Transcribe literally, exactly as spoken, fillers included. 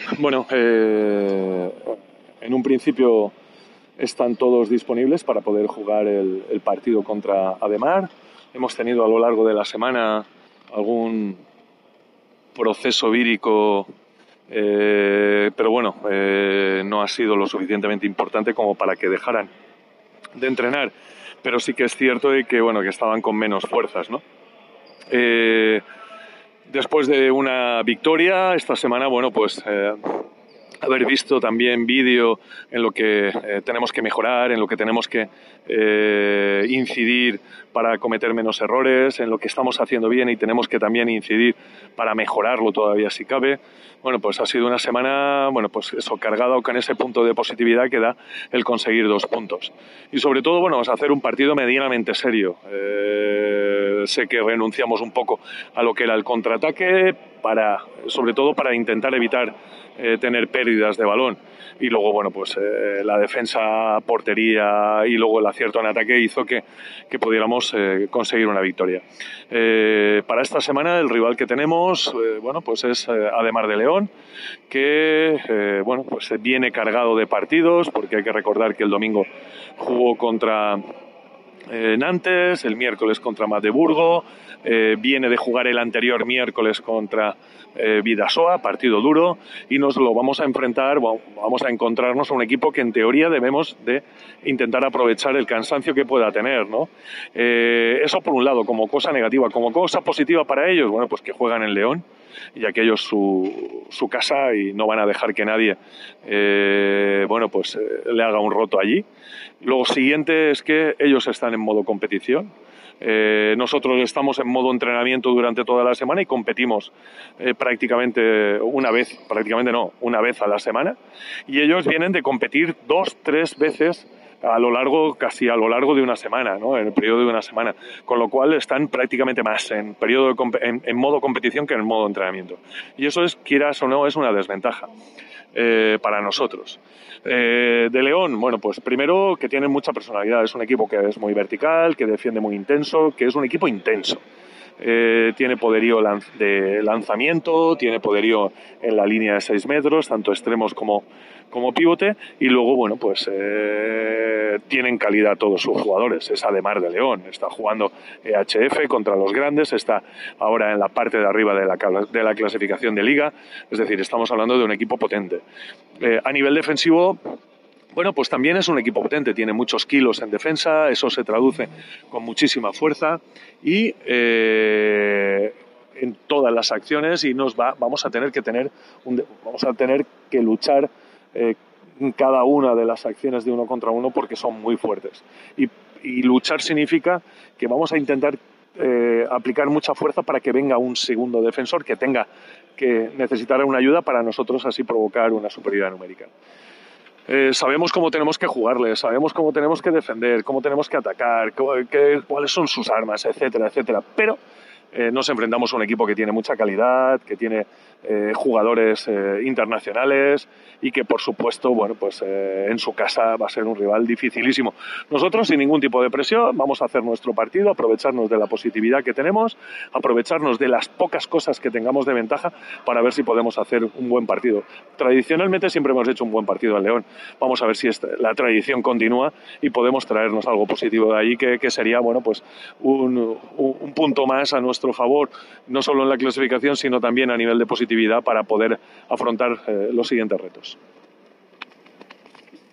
Bueno, eh, en un principio están todos disponibles para poder jugar el, el partido contra Ademar. Hemos tenido a lo largo de la semana algún proceso vírico, eh, pero bueno, eh, no ha sido lo suficientemente importante como para que dejaran de entrenar. Pero sí que es cierto de que, bueno, que estaban con menos fuerzas, ¿no? Eh, después de una victoria esta semana, bueno, pues eh, haber visto también vídeo en lo que eh, tenemos que mejorar, en lo que tenemos que eh, incidir para cometer menos errores, en lo que estamos haciendo bien y tenemos que también incidir para mejorarlo todavía si cabe. Bueno, pues ha sido una semana, bueno, pues eso, cargada con ese punto de positividad que da el conseguir dos puntos. Y sobre todo, bueno, vamos a hacer un partido medianamente serio. Eh, sé que renunciamos un poco a lo que era el contraataque, para, sobre todo para intentar evitar eh, tener pérdidas de balón. Y luego, bueno, pues eh, la defensa, portería y luego el acierto en ataque hizo que, que pudiéramos eh, conseguir una victoria. Eh, para esta semana el rival que tenemos, eh, bueno, pues es eh, Ademar de León, que eh, bueno, pues viene cargado de partidos, porque hay que recordar que el domingo jugó contra eh, Nantes, el miércoles contra Magdeburgo, eh, viene de jugar el anterior miércoles contra eh, Bidasoa, partido duro, y nos lo vamos a enfrentar, vamos a encontrarnos a un equipo que en teoría debemos de intentar aprovechar el cansancio que pueda tener, ¿no? Eh, eso por un lado, como cosa negativa. Como cosa positiva para ellos, bueno, pues que juegan en León, ya que ellos su, su casa y no van a dejar que nadie eh, bueno, pues eh, le haga un roto allí. Lo siguiente es que ellos están en modo competición. Eh, nosotros estamos en modo entrenamiento durante toda la semana y competimos eh, prácticamente una vez, prácticamente no, una vez a la semana, y ellos vienen de competir dos, tres veces a lo largo, casi a lo largo de una semana, ¿no? En el periodo de una semana, con lo cual están prácticamente más en, periodo de, en, en modo competición que en modo entrenamiento. Y eso es, quieras o no, es una desventaja eh, para nosotros. Eh, de León, bueno, pues primero que tienen mucha personalidad, es un equipo que es muy vertical, que defiende muy intenso, que es un equipo intenso. Eh, tiene poderío lanz de lanzamiento, tiene poderío en la línea de seis metros, tanto extremos como, como pivote, y luego, bueno, pues eh, tienen calidad todos sus jugadores. Es Ademar de León, está jugando E H F contra los grandes, está ahora en la parte de arriba de la, de la clasificación de liga, es decir, estamos hablando de un equipo potente. Eh, a nivel defensivo, bueno, pues también es un equipo potente, tiene muchos kilos en defensa, eso se traduce con muchísima fuerza y eh, en todas las acciones, y nos va, vamos a tener que tener un, vamos a tener que luchar eh, en cada una de las acciones de uno contra uno porque son muy fuertes. Y, y luchar significa que vamos a intentar eh, aplicar mucha fuerza para que venga un segundo defensor que tenga que necesitar una ayuda para nosotros así provocar una superioridad numérica. Eh, sabemos cómo tenemos que jugarle, sabemos cómo tenemos que defender, cómo tenemos que atacar, qué, cuáles son sus armas, etcétera, etcétera. Pero eh, nos enfrentamos a un equipo que tiene mucha calidad, que tiene eh, jugadores eh, internacionales y que, por supuesto, bueno, pues eh, en su casa va a ser un rival dificilísimo. Nosotros, sin ningún tipo de presión, vamos a hacer nuestro partido, aprovecharnos de la positividad que tenemos, aprovecharnos de las pocas cosas que tengamos de ventaja para ver si podemos hacer un buen partido. Tradicionalmente siempre hemos hecho un buen partido en León. Vamos a ver si esta, la tradición continúa y podemos traernos algo positivo de ahí, que, que sería, bueno, pues un, un, un punto más a nuestro favor, no solo en la clasificación, sino también a nivel de positividad para poder afrontar eh, los siguientes retos.